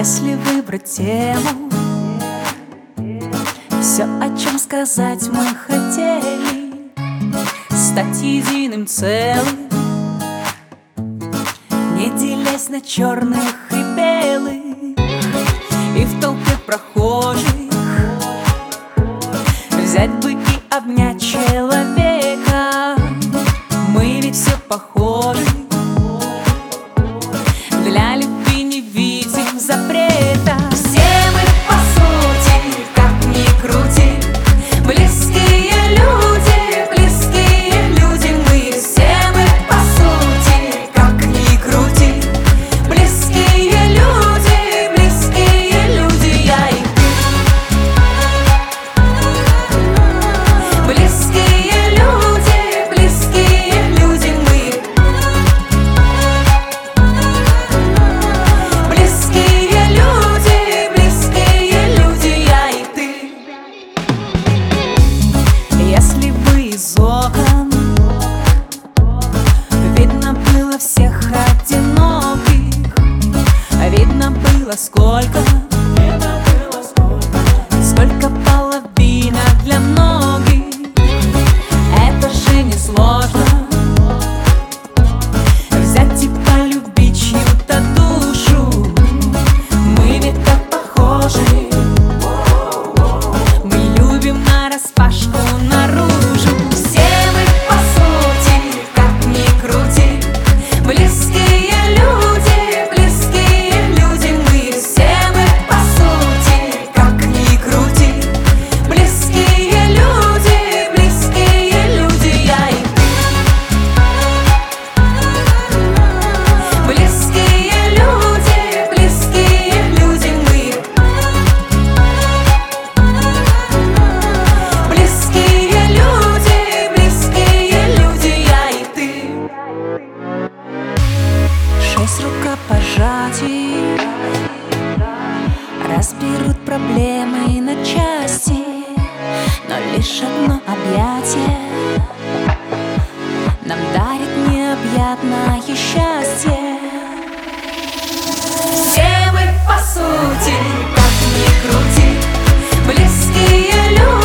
Если выбрать тему, все, о чем сказать мы хотели, стать единым целым, не делясь на черных и белых, и в толпе прохожих взять бы и обнять человека. Мы ведь все похожи, для любви не видим запрета. Все мы по сути, как ни крути, близкие люди мы. Все мы по сути, как ни крути, близкие люди, я и ты. Близкие люди мы. Если бы из окон видно было всех одиноких, видно было сколько половинок для многих. Это же не сложно взять и полюбить чью-то душу. Мы ведь так похожи, мы любим нараспашку наружу. Все мы по сути, как ни крути, близкие люди мы. Все мы по сути, как ни крути, близкие люди, я и ты. Близкие люди мы. Близкие люди, я и ты. 6 рукопожатий разберут проблемы на части, но лишь одно объятие нам дарит необъятное счастье. Все мы по сути, как ни крути, близкие люди.